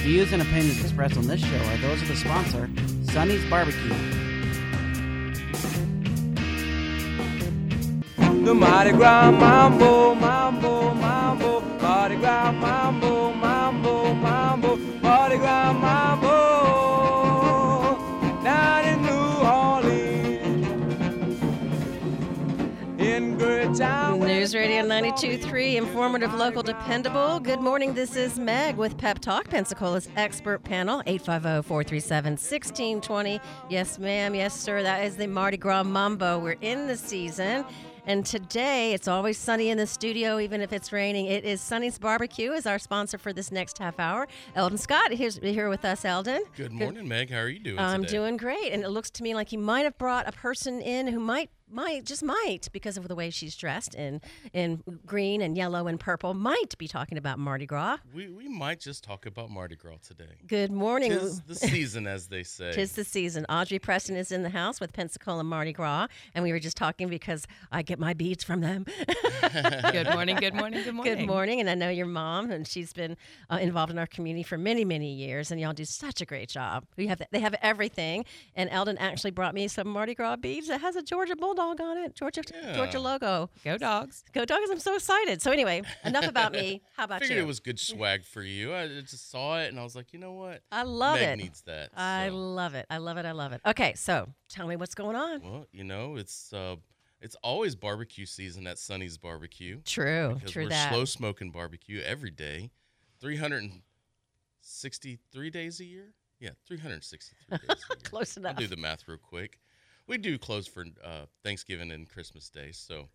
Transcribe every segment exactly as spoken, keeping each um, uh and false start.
views and opinions expressed on this show are those of the sponsor, Sonny's Barbecue. The Mardi Gras Mambo, Mambo, Mambo, Mardi Gras Mambo, Mambo, Mambo, Mardi Gras Mambo, down in New Orleans, in good time. News Radio ninety-two point three, informative, local, dependable. Good morning, this is Meg with Pep Talk, Pensacola's expert panel, eight five zero, four three seven, one six two zero. Yes, ma'am, yes, sir, that is the Mardi Gras Mambo. We're in the season. And today, it's always sunny in the studio, even if it's raining. It is Sonny's Barbecue is our sponsor for this next half hour. Eldon Scott is here with us, Eldon. Good morning, Good. Meg. How are you doing I'm today? doing great. And it looks to me like you might have brought a person in who might, might, just might, because of the way she's dressed in, in green and yellow and purple, might be talking about Mardi Gras. We we might just talk about Mardi Gras today. Good morning. Tis the season, as they say. Tis the season. Audrey Preston is in the house with Pensacola Mardi Gras, and we were just talking because I get my beads from them. Good morning, good morning, good morning. Good morning, and I know your mom, and she's been uh, involved in our community for many, many years, and y'all do such a great job. We have They have everything, and Eldon actually brought me some Mardi Gras beads that has a Georgia Bulldog on it, Georgia Yeah. Georgia logo. Go Dogs. Go Dogs, I'm so excited. So anyway, enough about me. How about Figured you? it was good swag for you. I just saw it, and I was like, you know what? I love Meg it. needs that. I so. love it. I love it. I love it. Okay, so tell me what's going on. Well, you know, it's uh, it's always barbecue season at Sonny's Barbecue. True, because true we're that. slow smoking barbecue every day, three hundred sixty-three days a year. Yeah, three hundred sixty-three days a year. Close enough. I'll do the math real quick. We do close for uh, Thanksgiving and Christmas Day, so.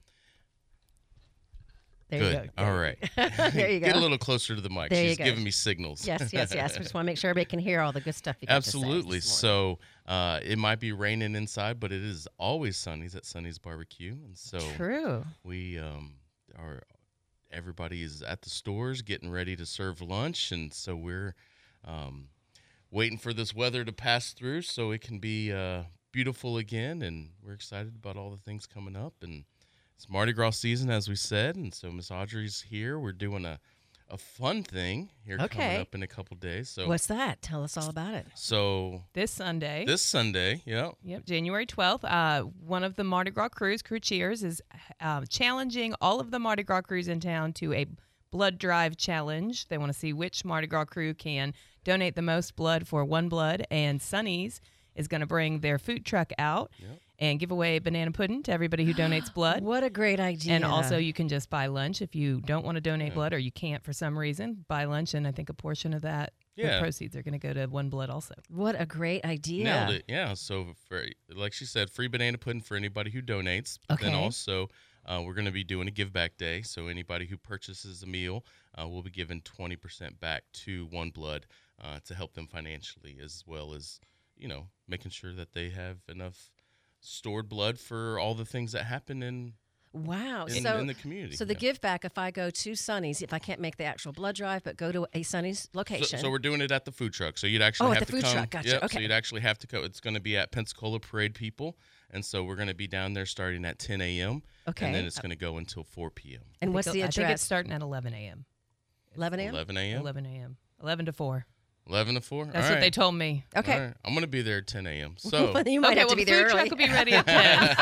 There Good. you go. All right. There you go. Get a little closer to the mic. There you She's go. giving me signals. Yes, yes, yes. We just want to make sure everybody can hear all the good stuff you got Absolutely. to say this morning. So uh, it might be raining inside, but it is always Sonny's at Sonny's Barbecue, and so True. we um, are. Everybody is at the stores getting ready to serve lunch, and so we're um, waiting for this weather to pass through so it can be uh, beautiful again, and we're excited about all the things coming up. And it's Mardi Gras season, as we said, and so Miss Audrey's here. We're doing a, a fun thing here Okay. coming up in a couple days. So What's that? Tell us all about it. So This Sunday. this Sunday, yeah, Yep, January twelfth. Uh, one of the Mardi Gras crews, Crew Cheers, is uh, challenging all of the Mardi Gras crews in town to a blood drive challenge. They want to see which Mardi Gras crew can donate the most blood for One Blood, and Sonny's is going to bring their food truck out Yep. and give away banana pudding to everybody who donates blood. What a great idea. And also, you can just buy lunch if you don't want to donate Yeah. blood or you can't for some reason. Buy lunch, and I think a portion of that, Yeah. the proceeds are going to go to One Blood also. What a great idea. nailed it. Yeah, so for like she said, free banana pudding for anybody who donates. But Then Okay. also, uh, we're going to be doing a give back day. So anybody who purchases a meal uh, will be given twenty percent back to One Blood uh, to help them financially, as well as you know making sure that they have enough stored blood for all the things that happen in Wow. in, so, in the community. so the yeah. give back, if I go to Sonny's, if I can't make the actual blood drive, but go to a Sonny's So, location. so we're doing it at the food truck. So you'd actually Oh, at have the to food come. truck. Gotcha. Yep, Okay. So you'd actually have to go. It's going to be at Pensacola Parade People, and so we're going to be down there starting at ten a.m. Okay. And then it's going to go until four p.m. and I what's think the it- I think it's address? starting at eleven a.m. eleven a.m.? eleven a.m. eleven a.m. eleven to four. eleven to four. That's All what right. they told me. Okay. All right. I'm going to be there at ten a.m. So you might okay, have well, to be the there food early. truck will be ready at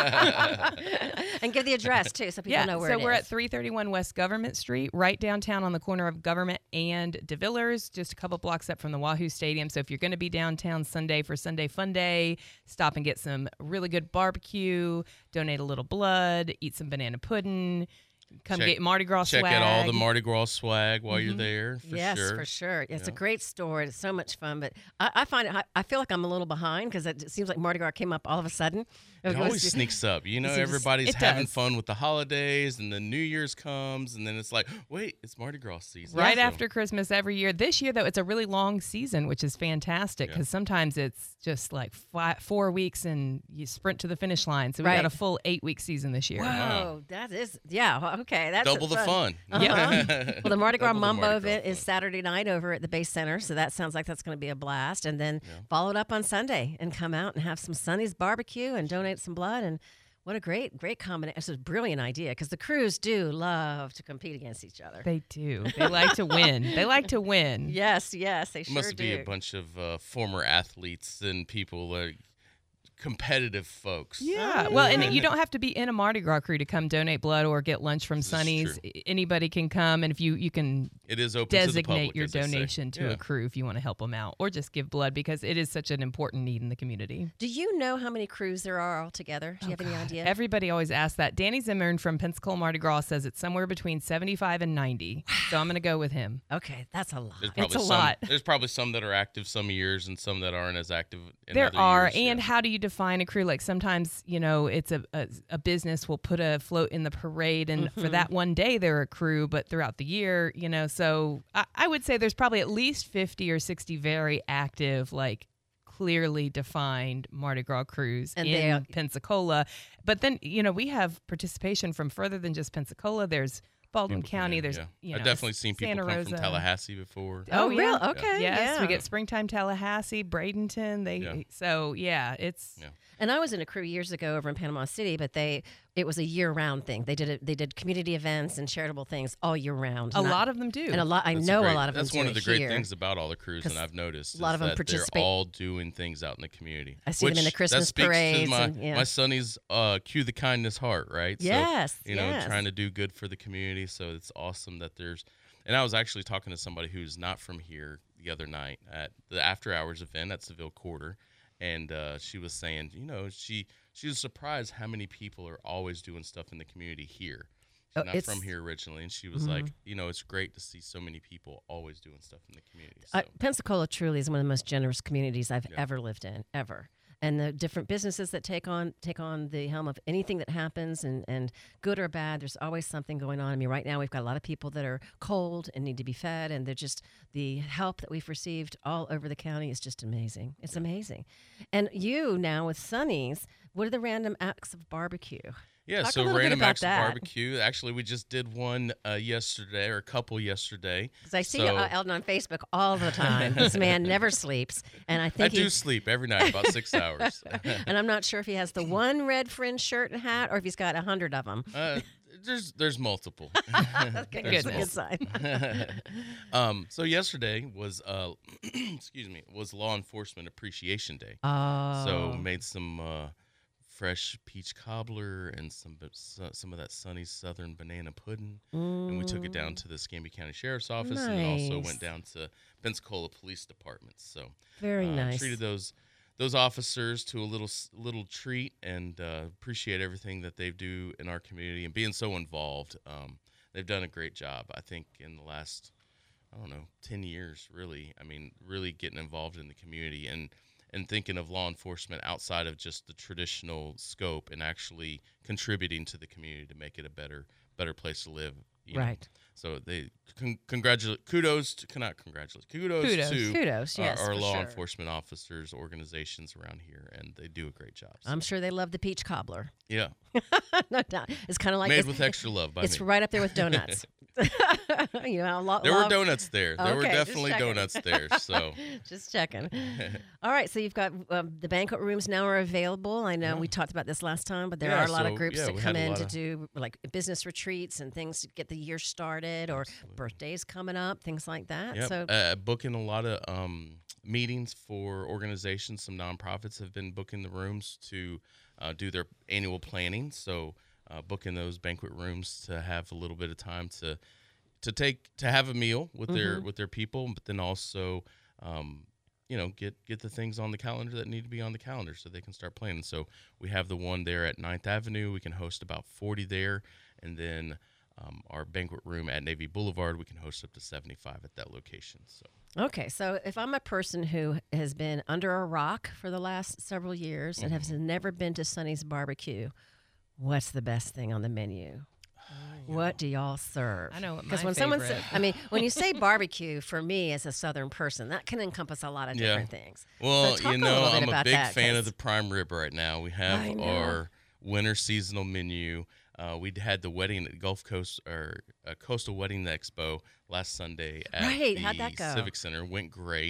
ten. And give the address, too, so people yeah, know where so it we're is. at three thirty-one West Government Street, right downtown on the corner of Government and DeVillers, just a couple blocks up from the Wahoo Stadium. So if you're going to be downtown Sunday for Sunday Fun Day, stop and get some really good barbecue, donate a little blood, eat some banana pudding, come Check- get Mardi Gras check swag. out all the Mardi Gras swag while you're Mhm. there. For yes, sure. for sure. It's a Yeah. great store. It's so much fun. But I, I find it, I, I feel like I'm a little behind because it seems like Mardi Gras came up all of a sudden. It was- always sneaks up. You know, seems- everybody's it having does. fun with the holidays, and then New Year's comes, and then it's like, wait, it's Mardi Gras season. Right So- after Christmas every year. This year, though, it's a really long season, which is fantastic Yeah. because sometimes it's just like five, four weeks and you sprint to the finish line. So we Right. got a full eight-week season this year. Whoa, Wow. that is, yeah, well, okay. That's Double the fun. Uh-huh. well, the Mardi Gras Double the Mambo Mardi Gras event is fun. Saturday night over at the Base Center, so that sounds like that's going to be a blast. And then Yeah. follow it up on Sunday and come out and have some Sonny's barbecue and donate some blood. And What a great, great combination. It's a brilliant idea because the crews do love to compete against each other. They do. They like to win. They like to win. Yes, yes, they It sure must do. be a bunch of uh, former athletes and people like competitive folks. Yeah. Oh, Well, yeah. and you don't have to be in a Mardi Gras crew to come donate blood or get lunch from This is Sonny's. true. Anybody can come, and if you you can It is open to the designate public, your as they say. donation to Yeah. a crew if you want to help them out, or just give blood because it is such an important need in the community. Do you know how many crews there are altogether? Do you have any idea? Everybody always asks that. Danny Zimmern from Pensacola Mardi Gras says it's somewhere between seventy-five and ninety. So I'm going to go with him. Okay, that's a lot. There's It's probably a some, lot. There's probably some that are active some years and some that aren't as active in There other are, years. and yeah. how do you define a crew? Like sometimes, you know, it's a, a a business will put a float in the parade, and for Mm-hmm. that one day they're a crew, but throughout the year, you know, so I, I would say there's probably at least fifty or sixty very active, like clearly defined Mardi Gras crews And in they are- Pensacola. But then, you know, we have participation from further than just Pensacola. There's Baldwin County. Yeah, There's, yeah. you know, I've definitely seen people Santa come Rosa. from Tallahassee before. Oh, real? yeah. Okay, Yes, yeah. we get Springtime Tallahassee, Bradenton. They Yeah. so yeah, it's Yeah. And I was in a crew years ago over in Panama City, but they it was a year round thing. They did it. They did community events and charitable things all year round. a And I- lot of them do. and a lot. I That's know great- a lot of them. That's one do of the it great here. things about all the crews, and 'Cause I've noticed a lot is of them that participate- they're all doing things out in the community. I see them in the Which- Christmas that speaks parades To my, and- yeah. my sonny's uh, cue the kindness heart, right? Yes, So, you know, yes. trying to do good for the community. So it's awesome that there's. And I was actually talking to somebody who's not from here the other night at the after hours event at Seville Quarter, and uh, she was saying, you know, she she was surprised how many people are always doing stuff in the community here. She's Oh, not it's- from here originally, and she was Mhm. like, you know, it's great to see so many people always doing stuff in the community. So. I, Pensacola truly is one of the most generous communities I've Yeah. ever lived in, ever. And the different businesses that take on take on the helm of anything that happens, and, and good or bad, there's always something going on. I mean, right now we've got a lot of people that are cold and need to be fed, and they're just the help that we've received all over the county is just amazing. It's amazing. And you now with Sonny's, what are the random acts of barbecue? Yeah, Talk a so little bit Random about Acts of that. Barbecue. Actually, we just did one uh, yesterday, or a couple yesterday. Because I see So- uh, Eldon on Facebook all the time. This man never sleeps, and I I think do he, sleep every night, about six hours. and I'm not sure if he has the one red fringe shirt and hat or if he's got a hundred of them. uh, there's there's multiple. Okay, There's that's a good sign. um, so yesterday was uh, excuse me, was Law Enforcement Appreciation Day. Oh, So made some uh, fresh peach cobbler and some some of that sunny southern banana pudding, and we took it down to the Escambia County Sheriff's Office, and then also Nice. went down to Pensacola Police Department. So very uh, nice. treated those those officers to a little s- little treat, and uh, appreciate everything that they do in our community and being so involved. Um, they've done a great job, I think, in the last I don't know ten years. Really, I mean, really getting involved in the community and and thinking of law enforcement outside of just the traditional scope, and actually contributing to the community to make it a better better place to live. You know? Right. So they con- congratulate, kudos to, not congratulate, kudos, Kudos. to Kudos, our, yes, our for law sure. enforcement officers, organizations around here, and they do a great job. So, I'm sure they love the peach cobbler. yeah, No doubt. It's kind of like made it's, with extra love by it's me. right up there with donuts. you know, a lot. There were love- donuts there. There were Okay, just definitely checking. donuts there. So Just checking. All right, so you've got um, the banquet rooms now are available. I know Yeah. we talked about this last time, but there Yeah, are a lot of so, groups yeah, that we come had a in lot to of- do like business retreats and things to get the year started, or Absolutely. birthdays coming up, things like that. Yep. So uh, booking a lot of um, meetings for organizations. Some nonprofits have been booking the rooms to uh, do their annual planning. So uh, booking those banquet rooms to have a little bit of time to to take to have a meal with their Mm-hmm. with their people, but then also um, you know get get the things on the calendar that need to be on the calendar so they can start planning. So we have the one there at Ninth Avenue. We can host about forty there, and then um, our banquet room at Navy Boulevard, we can host up to seventy-five at that location. So. okay, so if I'm a person who has been under a rock for the last several years and has Mm-hmm. never been to Sonny's Barbecue, what's the best thing on the menu? What do y'all serve? I know what Because my when someone favorite- says, I mean, when you say barbecue, for me as a Southern person, that can encompass a lot of Yeah. different things. Well, So talk you a know, little bit I'm a about big that, fan 'cause- of the prime rib right now. We I have know. our winter seasonal menu. Uh, we had the wedding at Gulf Coast or uh, Coastal Wedding Expo last Sunday at Right, the how'd that go? Civic Center. Went great.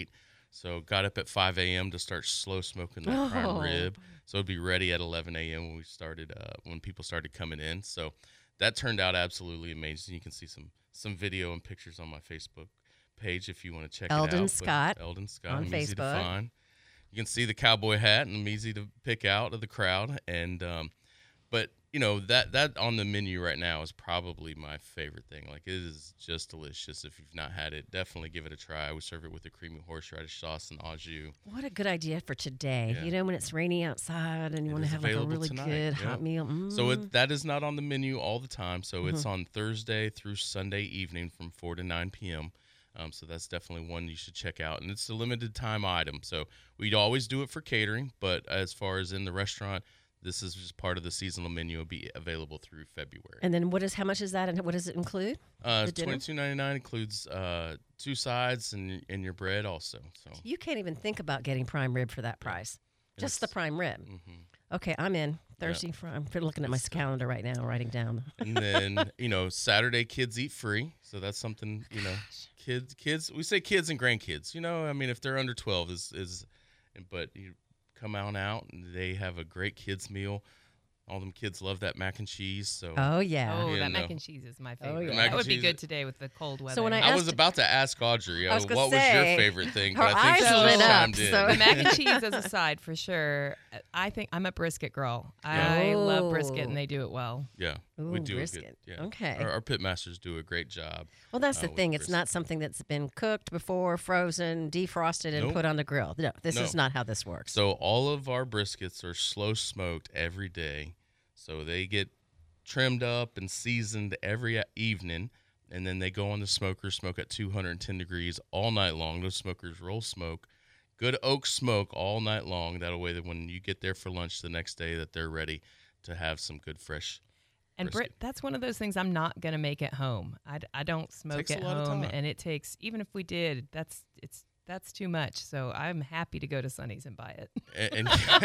So got up at five a.m. to start slow smoking that prime Oh. rib. So it'd be ready at eleven a.m. when we started, uh, when people started coming in. So that turned out absolutely amazing. You can see some some video and pictures on my Facebook page if you want to check it out. Eldon But Scott Eldon Scott. on I'm easy to Facebook. find. You can see the cowboy hat, and I'm easy to pick out of the crowd. And um, but you know that that on the menu right now is probably my favorite thing. Like, it is just delicious. If you've not had it, definitely give it a try. We serve it with a creamy horseradish sauce and au jus. What a good idea for today. Yeah. You know, when it's rainy outside and you It want to is have like a available really tonight, good yeah. hot meal. Mm. So it, that is not on the menu all the time. So it's on Thursday through Sunday evening from four to nine p.m. Um, so that's definitely one you should check out. And it's a limited time item. So we'd always do it for catering. But as far as in the restaurant, this is just part of the seasonal menu. It'll be available through February. And then what is how much is that, and what does it include? Uh, the dinner? twenty-two ninety-nine includes uh, two sides and and your bread also. So You can't even think about getting prime rib for that price. Just the It's- prime rib. mhm. Okay, I'm in. Thursday, Fri- I'm looking at my calendar right now, writing down. And then, you know, Saturday kids eat free. So that's something, you know, kids, kids, we say kids and grandkids, you know, I mean, if they're under twelve is, is, but you come on out and they have a great kids meal. All them kids love that mac and cheese. So Oh yeah. Oh, Yeah, that mac no. and cheese is my Oh, favorite. yeah. Mac That and would be cheese- good today with the cold weather. So when I I was asked- about to ask Audrey, I was uh, gonna what was your say, favorite thing? her But I think eyes she lit just up, chimed in. so- the mac and cheese as a side for sure. I think I'm a brisket girl. I love brisket, Oh. and they do it well. Yeah, we Ooh, do brisket. a good. Yeah. Okay. Our, our pit masters do a great job. Well, that's uh, the with thing. It's brisket. not something that's been cooked before, frozen, defrosted, and Nope. put on the grill. No, this No. is not how this works. So all of our briskets are slow smoked every day. So they get trimmed up and seasoned every e- evening, and then they go on the smoker, smoke at two hundred ten degrees all night long. Those smokers roll smoke, good oak smoke all night long. That way that when you get there for lunch the next day, that they're ready to have some good fresh. And Brit, brisket. that's one of those things I'm not gonna make at home. I, d- I don't smoke Takes a at lot of home, time. and it takes even if we did, that's it's that's too much. So I'm happy to go to Sonny's and buy it. And,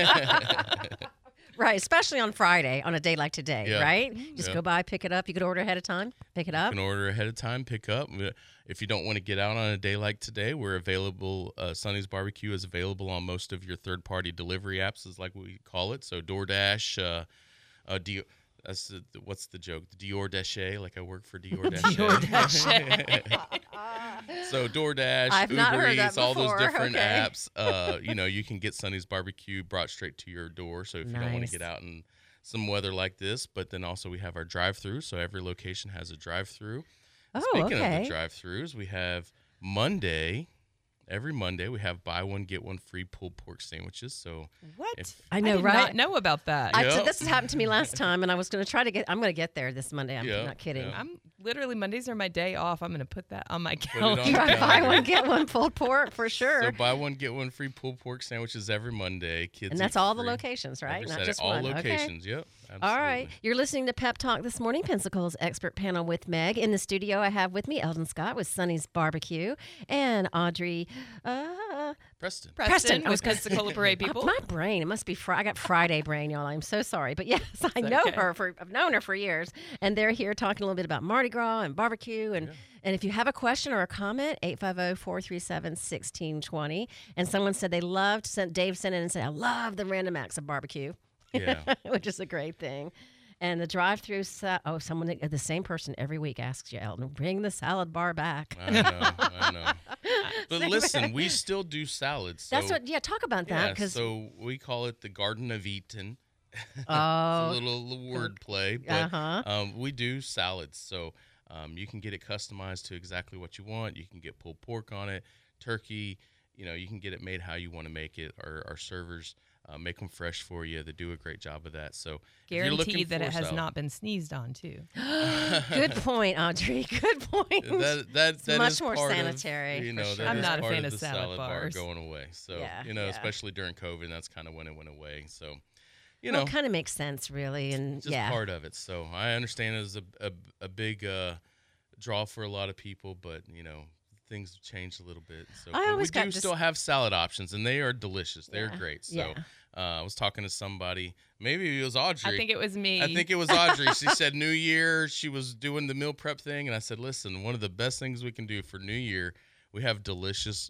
and Right, especially on Friday, on a day like today, Yeah. right? Just Yeah. go by, pick it up. You could order ahead of time, pick it up. can order ahead of time, pick up. If you don't want to get out on a day like today, we're available. Uh, Sonny's Barbecue is available on most of your third-party delivery apps, is like we call it. So DoorDash, uh, uh, Dio, that's the, what's the joke? Dior Dache, like I work for Dior Dache. So DoorDash, I've Uber not heard that Eats, all those before. different Okay. apps. Uh, you know, you can get Sonny's Barbecue brought straight to your door. So if you don't want Nice. to get out in some weather like this, but then also we have our drive-through. So every location has a drive-through. Oh, Speaking okay. of the drive-thrus, we have Monday. Every Monday, we have buy one get one free pulled pork sandwiches. So What? If- I know, did right? Not know about that. I, Yeah. so this has happened to me last time, and I was going to try to get. I'm going to get there this Monday. I'm Yeah, not kidding. yeah. I'm literally Mondays are my day off. I'm gonna put that on my it calendar. on your Try to buy calendar. one, get one pulled pork for sure. So buy one get one free pulled pork sandwiches every Monday. Kids, and that's eat all the free locations, right? every Not Saturday. just all one. Okay. locations. Yep. All right. absolutely. You're listening to Pep Talk this morning, Pensacola's expert panel with Meg. In the studio, I have with me Eldon Scott with Sonny's Barbecue and Audrey. Uh, Preston. Preston, Preston, I was with gonna Pensacola Parade people. My brain, it must be Friday. I got Friday brain, y'all. I'm so sorry. But yes, I know okay. her for, I've known her for years. And they're here talking a little bit about Mardi Gras and barbecue. And, and if you have a question or a comment, eight five zero, four three seven, one six two zero. And someone said they loved, sent Dave sent in and said, I love the random acts of barbecue, Yeah. which is a great thing. And the drive-through, sa- oh, someone, the same person every week asks you, Eldon, bring the salad bar back. I know. I know. But listen, we still do salads. So, That's what, yeah, talk about that. yeah, Because, so we call it the Garden of Eden. oh, a little, little word play, but uh-huh. um, we do salads. So um, you can get it customized to exactly what you want. You can get pulled pork on it, turkey. You know, you can get it made how you want to make it. Our, our servers uh, make them fresh for you. They do a great job of that. So if you're looking Guaranteed that for it has salad- not been sneezed on too. Good point, Audrey. Good point. That that that much is more part of, sanitary, you for know, sure. that I'm is not a part fan of of the salad salad bar bars. going away. So Yeah, you know, yeah. especially during COVID, that's kind of when it went away. So you Well, know, it kind of makes sense, really, and just yeah, part of it. So I understand it's a a, a big uh, draw for a lot of people, but you know, things have changed a little bit. So I but always we got do dis- still have salad options, and they are delicious. They're Yeah, great. So yeah. uh, I was talking to somebody, maybe it was Audrey. I think it was me. I think it was Audrey. She said New Year, she was doing the meal prep thing, and I said, listen, one of the best things we can do for New Year, we have delicious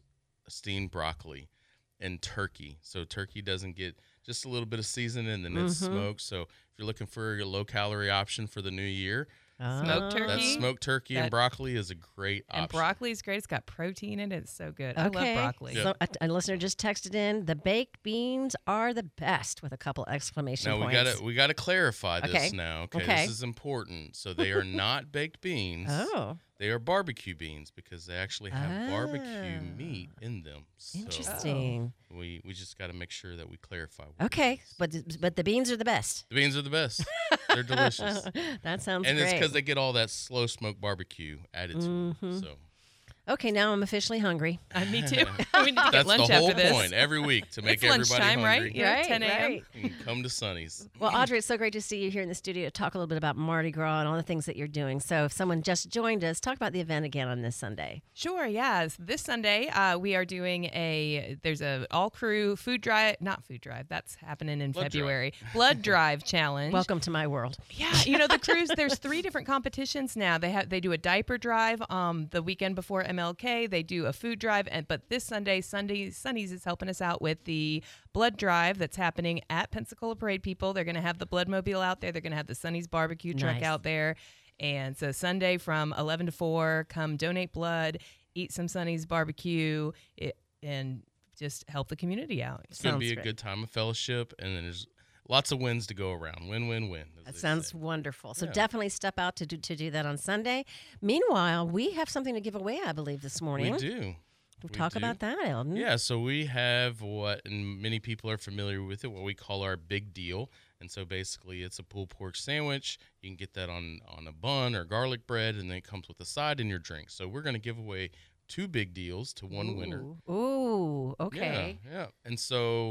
steamed broccoli and turkey. So turkey doesn't get just a little bit of seasoning and then it's Mm-hmm. smoked. So if you're looking for a low-calorie option for the new year, Smoked that turkey. smoked turkey That- and broccoli is a great And option. broccoli is great. It's got protein in it. It's so good. I Okay. love broccoli. So a, a listener just texted in, the baked beans are the best with a couple exclamation Now we points. gotta we gotta clarify this Okay. now. Okay? Okay. This is important. So they are not baked beans. Oh, They are barbecue beans because they actually have barbecue Ah. meat in them. So interesting. we we just got to make sure that we clarify. what it Okay, is. but but the beans are the best. The beans are the best. They're delicious. That sounds And great. it's because they get all that slow smoke barbecue added to Mm-hmm. them. So Okay, now I'm officially hungry. Uh, me too. we need to get that's lunch the whole after this. point every week to make It's everybody lunchtime, right? hungry. Yeah, Right, ten a.m. right. And come to Sonny's. Well, Audrey, it's so great to see you here in the studio to talk a little bit about Mardi Gras and all the things that you're doing. So if someone just joined us, talk about the event again on this Sunday. Sure, yes. This Sunday, uh, we are doing a, there's a all-crew food drive, not food drive, that's happening in Blood drive. February, blood drive challenge. Welcome to my world. Yeah, you know the cruise. There's three different competitions now. They have they do a diaper drive um the weekend before M L K. They do a food drive, and but this Sunday, Sunday Sunny's is helping us out with the blood drive that's happening at Pensacola Parade. People, they're going to have the Bloodmobile out there. They're going to have the Sunny's barbecue truck Nice. out there, and so Sunday from eleven to four, come donate blood, eat some Sunny's barbecue, it, and just help the community out. It's going to Sounds be a great. good time of fellowship, and then there's lots of wins to go around. Win, win, win. as That they sounds say. wonderful. So Yeah. definitely step out to do, to do that on Sunday. Meanwhile, we have something to give away, I believe, this morning. We do. We Talk do. about that, Eldon. Yeah, so we have what, and many people are familiar with it, what we call our big deal. And so basically, it's a pulled pork sandwich. You can get that on, on a bun or garlic bread, and then it comes with a side and your drink. So we're going to give away two big deals to one winner. Ooh, Ooh, okay. Yeah, yeah. And so,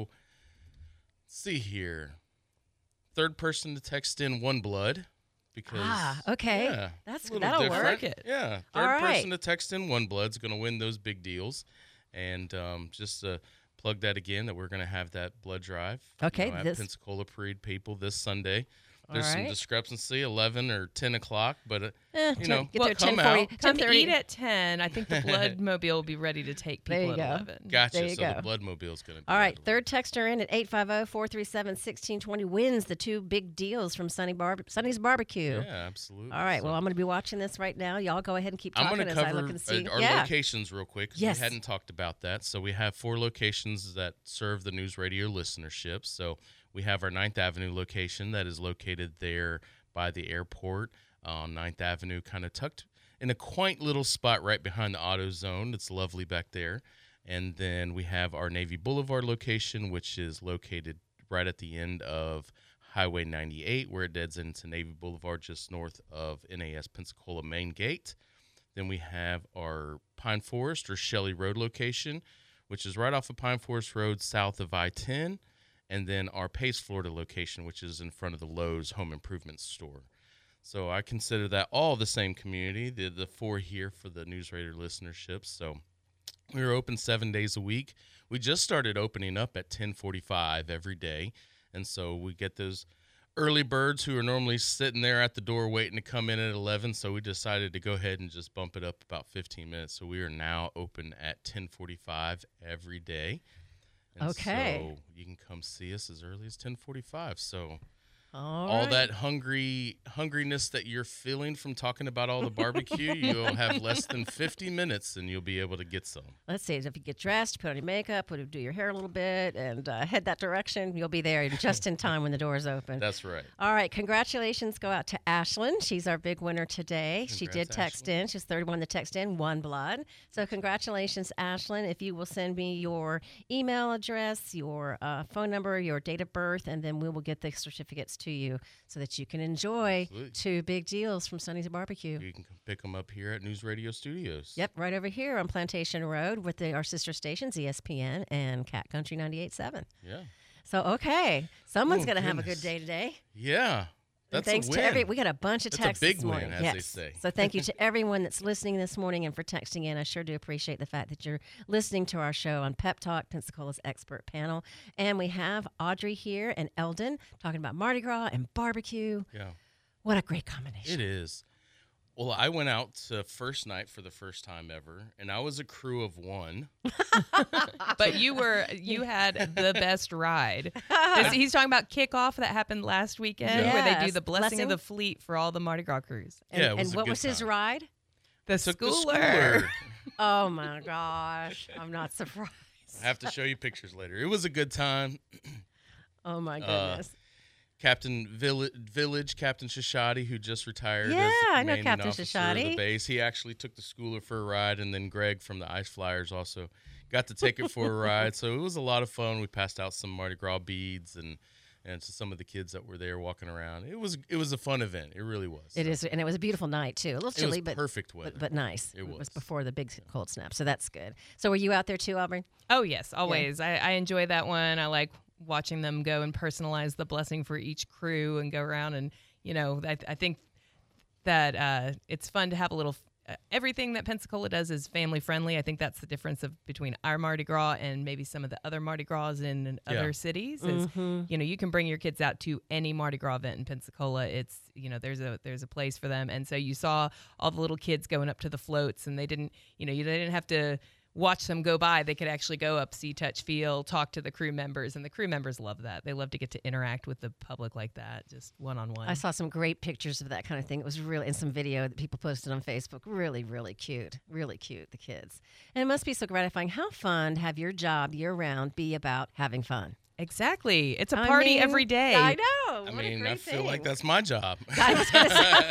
let's see here. Third person to text in one blood. Because, Ah, okay. Yeah, That's- a little that'll different. work. It. Yeah. All Third right. person to text in one blood's going to win those big deals. And um, just to plug that again, that we're going to have that blood drive. you Okay, know, at this- Pensacola Parade people this Sunday. All There's some right. discrepancy, eleven or ten o'clock, but uh, Eh, you ten- know, get well, there come ten forty, out. Ten ten to thirty. eat at ten. I think the Bloodmobile will be ready to take There people you at go. eleven. Gotcha. There you so go. the Bloodmobile's going to be All right, at third texter in at eight five zero, four three seven, one six two zero wins the two big deals from Sunny Bar- Sunny's Barbecue. Yeah, absolutely. All right, So well, I'm going to be watching this right now. Y'all go ahead and keep I'm talking going to as I cover look and see. uh, our yeah. locations real quick because Yes. we hadn't talked about that. So we have four locations that serve the news radio listenership. So we have our Ninth Avenue location that is located there by the airport on Ninth Avenue, kind of tucked in a quaint little spot right behind the Auto Zone. It's lovely back there. And then we have our Navy Boulevard location, which is located right at the end of Highway ninety-eight, where it deads into Navy Boulevard just north of N A S Pensacola Main Gate. Then we have our Pine Forest or Shelley Road location, which is right off of Pine Forest Road south of I ten. And then our Pace, Florida location, which is in front of the Lowe's Home Improvement Store. So I consider that all the same community, the, the four here for the News Radio listenership. So we're open seven days a week. We just started opening up at ten forty-five every day. And so we get those early birds who are normally sitting there at the door waiting to come in at eleven. So we decided to go ahead and just bump it up about fifteen minutes. So we are now open at ten forty-five every day. And Okay. So you can come see us as early as ten forty-five. So All, all right. that hungry hungriness that you're feeling from talking about all the barbecue, you'll have less than fifty minutes and you'll be able to get some. Let's see. If you get dressed, put on your makeup, put, do your hair a little bit, and uh, head that direction, you'll be there just in time when the doors open. That's right. All right, congratulations go out to Ashlyn. She's our big winner today. she did Congrats, text Ashlyn. in. She's the third one to text in, one blood. So congratulations, Ashlyn. If you will send me your email address, your uh, phone number, your date of birth, and then we will get the certificates to you so that you can enjoy Absolutely. two big deals from Sonny's Barbecue. You can come pick them up here at News Radio Studios. Yep, right over here on Plantation Road with the, our sister stations, E S P N and Cat Country ninety-eight point seven. Yeah. So, okay, someone's Oh, going to have a good goodness. day today. Yeah. And That's thanks a win. to every, we got a bunch of That's a texts big this win, morning. as they yes. say. So thank you to everyone that's listening this morning and for texting in. I sure do appreciate the fact that you're listening to our show on Pep Talk, Pensacola's expert panel. And we have Audrey here and Eldon talking about Mardi Gras and barbecue. Yeah. What a great combination. It is. Well, I went out to first night for the first time ever, and I was a crew of one. But you were you had the best ride. This- he's talking about kickoff that happened last weekend, where they do Yes, the blessing, blessing. of the fleet for all the Mardi Gras crews. And, Yeah, it was and a what good was his time. ride? The Took the schooler. schooler. Oh my gosh, I'm not surprised. I have to show you pictures later. It was a good time. Oh my Uh, goodness. Captain Vill- Village, Captain Shishadi, who just retired Yeah, as the I know commanding Captain officer of Shishadi. the base. He actually took the schooler for a ride, and then Greg from the Ice Flyers also got to take it for a ride. So it was a lot of fun. We passed out some Mardi Gras beads and and to some of the kids that were there walking around. It was it was a fun event. It really was. It is, and it was a beautiful night too. A little It chilly, was but perfect weather. but, but nice. It was was. before the big cold snap, so that's good. So were you out there too, Aubrey? Oh yes, always. I, I enjoy that one. I like watching them go and personalize the blessing for each crew and go around and you know I, I think that uh, it's fun to have a little. Uh, everything that Pensacola does is family friendly. I think that's the difference of between our Mardi Gras and maybe some of the other Mardi Gras in, in Yeah. other cities. Is you know you can bring your kids out to any Mardi Gras event in Pensacola. It's you know there's a there's a place for them. And so you saw all the little kids going up to the floats, and they didn't you know you they didn't have to watch them go by. They could actually go up, see, touch, feel, talk to the crew members, and the crew members love that. They love to get to interact with the public like that, just one on one. I saw some great pictures of that kind of thing. It was really, and some video that people posted on Facebook. Really, really cute. Really cute, the kids. And it must be so gratifying. How fun to have your job year round be about having fun. Exactly. It's a I party mean, every day. I know. I What a mean, great I feel thing. like that's my job. I was gonna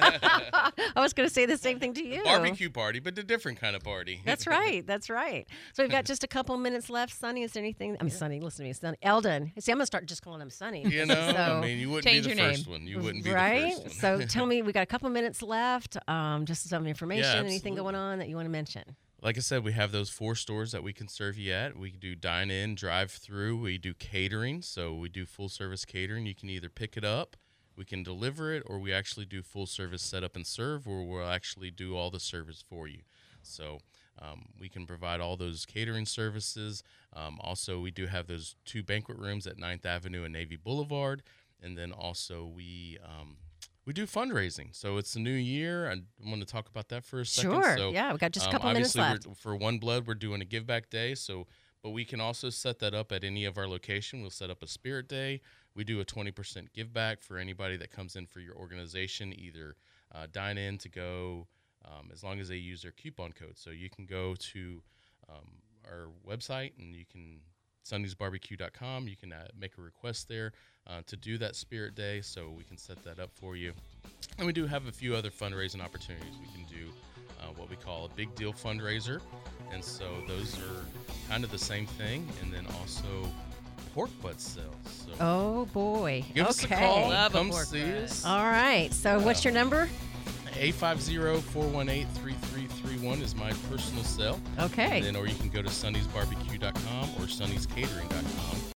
say, I was going to say the same thing to you. Barbecue party, but a different kind of party. That's right. That's right. So we've got just a couple minutes left. Sonny, is there anything? I mean, Sonny, listen to me. Sonny. Eldon. See, I'm going to start just calling him Sonny. You know, So- I mean, you wouldn't Change be the your first name. one. You wouldn't be right? the first So one. tell me, we got a couple minutes left. Um, just some information, Yeah, anything going absolutely. on that you want to mention? Like I said, we have those four stores that we can serve you at. We do dine in, drive through. We do catering. So we do full service catering. You can either pick it up, we can deliver it, or we actually do full service setup and serve, where we'll actually do all the service for you. So um, we can provide all those catering services. Um, also, we do have those two banquet rooms at ninth Avenue and Navy Boulevard. And then also we um, we do fundraising. So it's a new year. I want to talk about that for a second. Sure. So, Yeah, we've got just a um, couple minutes obviously, left. we're, for One Blood, we're doing a give back day. So, but we can also set that up at any of our location. We'll set up a Spirit Day. We do a twenty percent give back for anybody that comes in for your organization, either uh, dine in to go, um, as long as they use their coupon code. So you can go to um, our website and you can sundays barbecue dot com. You can uh, make a request there uh, to do that Spirit Day, so we can set that up for you. And we do have a few other fundraising opportunities. We can do uh, what we call a big deal fundraiser, and so those are kind of the same thing. And then also pork butt sales. So Oh, boy. give okay. us a call. Love a Come pork see butt. us. All right. So what's your number? eight five zero, four one eight, three three three one is my personal cell. Okay. And then, or you can go to sundays barbecue dot com or sundays catering dot com.